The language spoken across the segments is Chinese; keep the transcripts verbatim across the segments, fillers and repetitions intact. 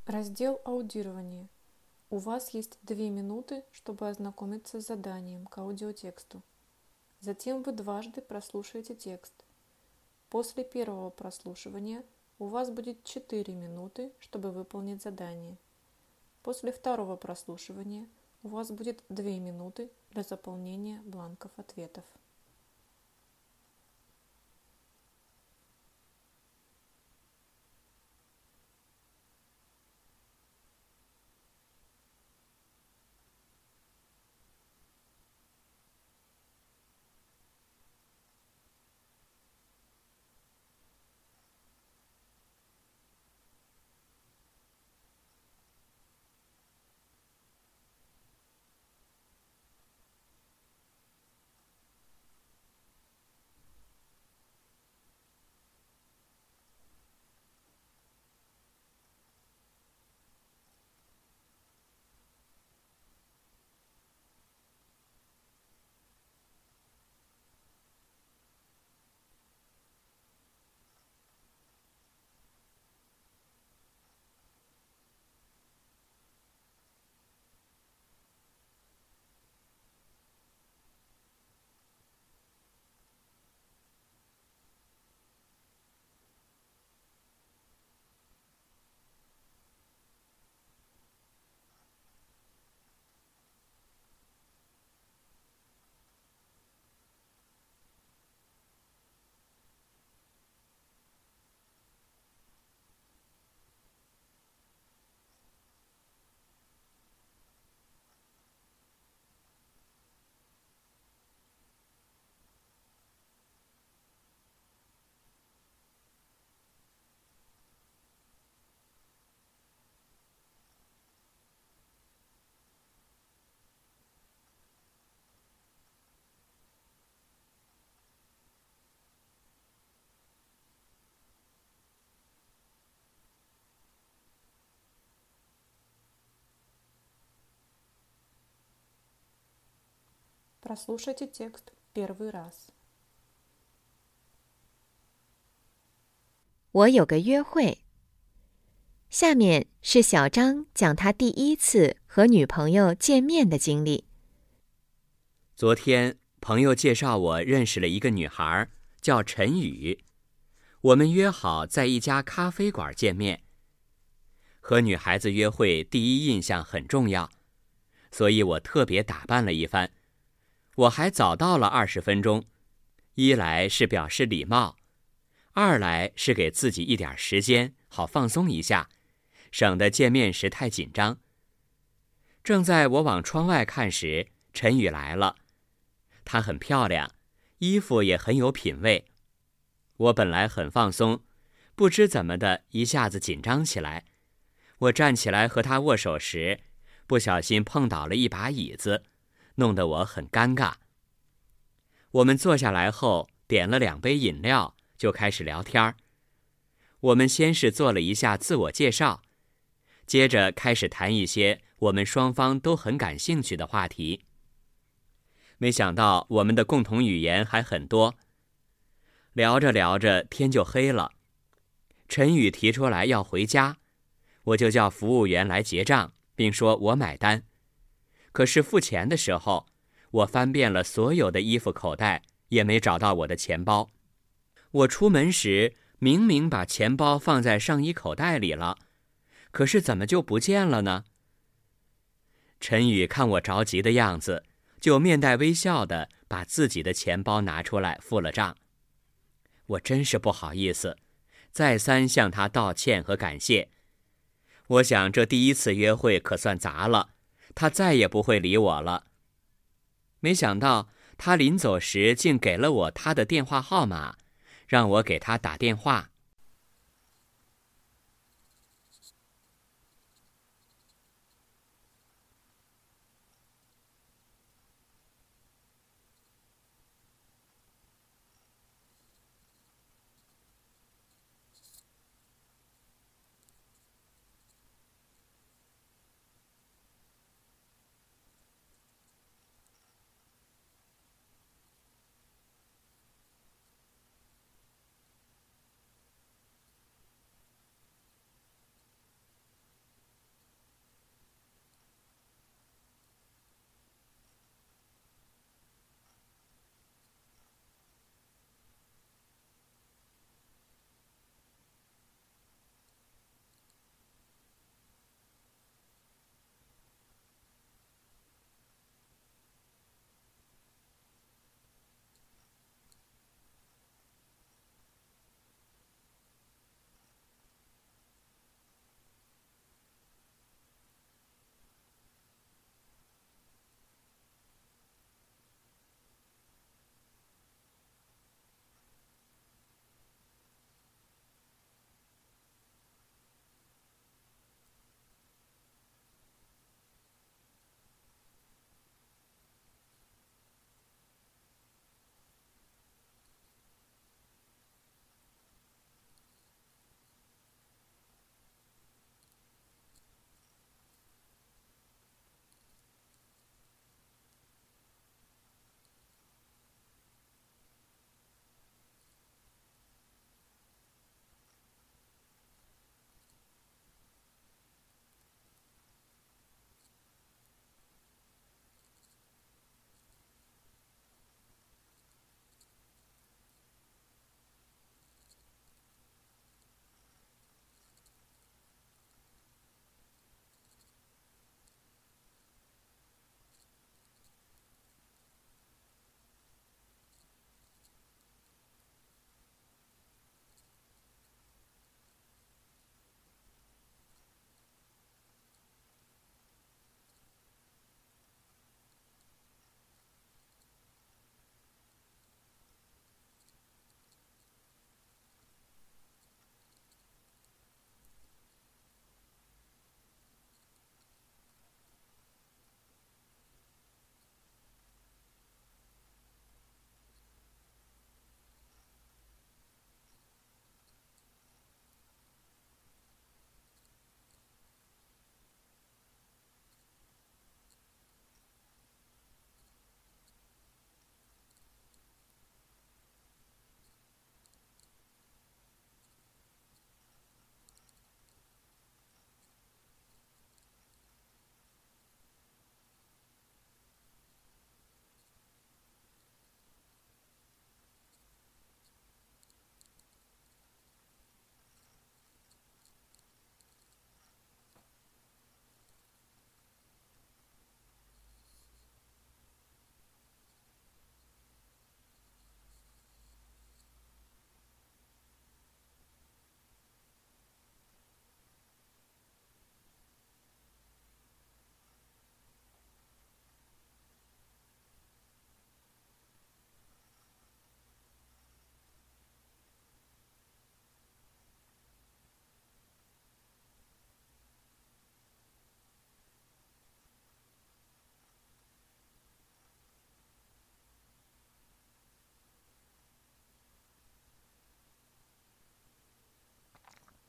Раздел «Аудирование». У вас есть две минуты, чтобы ознакомиться с заданием к аудиотексту. Затем вы дважды прослушаете текст. После первого прослушивания у вас будет четыре минуты, чтобы выполнить задание. После второго прослушивания у вас будет две минуты для заполнения бланков ответов. Прослушайте текст первый раз. 我有个约会。下面是小张讲他第一次和女朋友见面的经历。 昨天，朋友介绍我认识了一个女孩，叫陈宇。我们约好在一家咖啡馆见面。和女孩子约会，第一印象很重要，所以我特别打扮了一番。我还早到了二十分钟，一来是表示礼貌，二来是给自己一点时间，好放松一下，省得见面时太紧张。正在我往窗外看时，陈宇来了。她很漂亮，衣服也很有品味。我本来很放松，不知怎么的一下子紧张起来。我站起来和她握手时，不小心碰倒了一把椅子，弄得我很尴尬。我们坐下来后，点了两杯饮料，就开始聊天。我们先是做了一下自我介绍，接着开始谈一些我们双方都很感兴趣的话题。没想到我们的共同语言还很多。聊着聊着，天就黑了。陈宇提出来要回家，我就叫服务员来结账，并说我买单。可是付钱的时候，我翻遍了所有的衣服口袋，也没找到我的钱包。我出门时明明把钱包放在上衣口袋里了，可是怎么就不见了呢？陈宇看我着急的样子，就面带微笑地把自己的钱包拿出来付了账。我真是不好意思，再三向他道歉和感谢。我想这第一次约会可算砸了，他再也不会理我了。没想到他临走时竟给了我他的电话号码，让我给他打电话。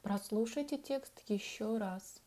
Прослушайте текст еще раз.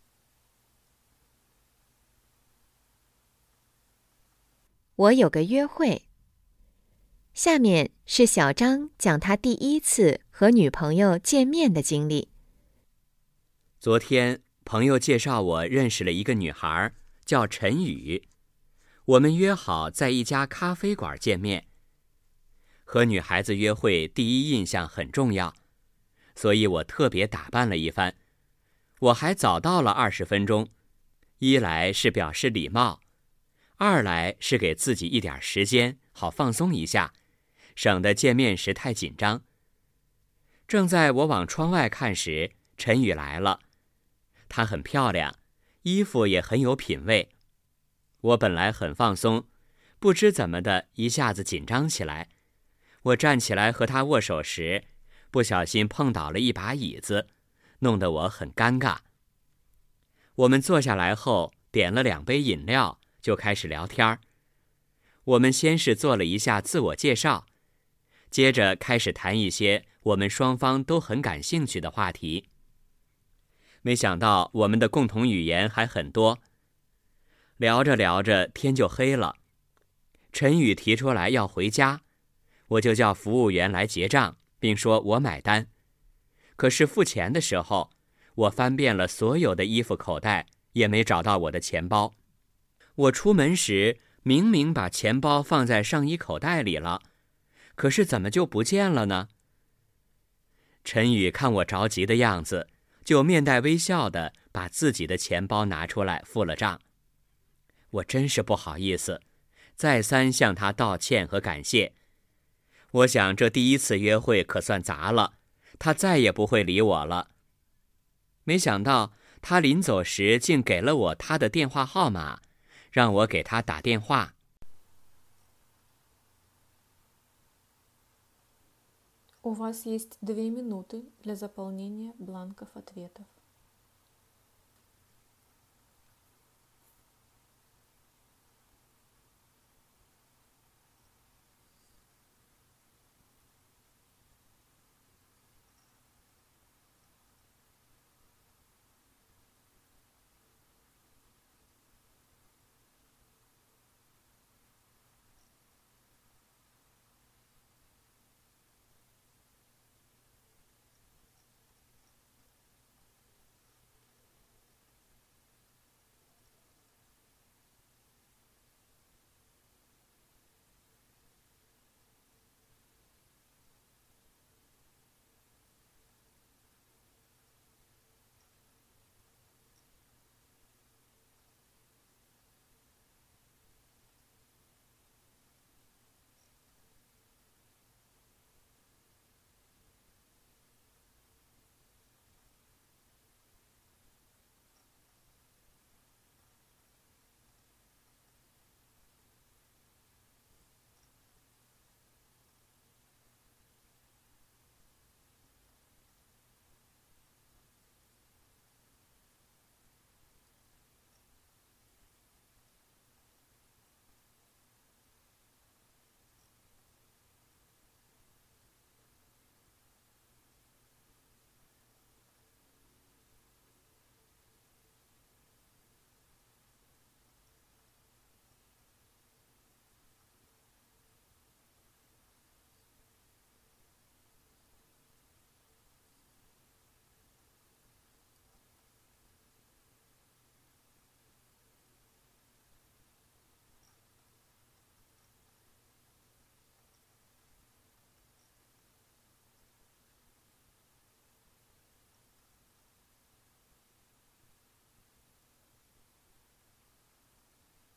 我有个约会。下面是小张讲他第一次和女朋友见面的经历。 昨天朋友介绍我认识了一个女孩，叫陈宇。我们约好在一家咖啡馆见面。和女孩子约会，第一印象很重要，所以我特别打扮了一番。我还早到了二十分钟，一来是表示礼貌，二来是给自己一点时间，好放松一下，省得见面时太紧张。正在我往窗外看时，陈宇来了。她很漂亮，衣服也很有品味。我本来很放松，不知怎么的，一下子紧张起来。我站起来和她握手时，不小心碰倒了一把椅子，弄得我很尴尬。我们坐下来后，点了两杯饮料，就开始聊天。我们先是做了一下自我介绍，接着开始谈一些我们双方都很感兴趣的话题。没想到我们的共同语言还很多。聊着聊着，天就黑了。陈宇提出来要回家，我就叫服务员来结账，并说我买单。可是付钱的时候，我翻遍了所有的衣服口袋，也没找到我的钱包。我出门时明明把钱包放在上衣口袋里了，可是怎么就不见了呢？陈宇看我着急的样子，就面带微笑地把自己的钱包拿出来付了账。我真是不好意思，再三向他道歉和感谢。我想这第一次约会可算砸了，他再也不会理我了。没想到他临走时竟给了我他的电话号码，让我给他打电话。 У вас есть две минуты для заполнения бланков ответов.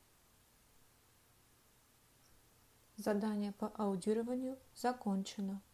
Задание по аудированию закончено.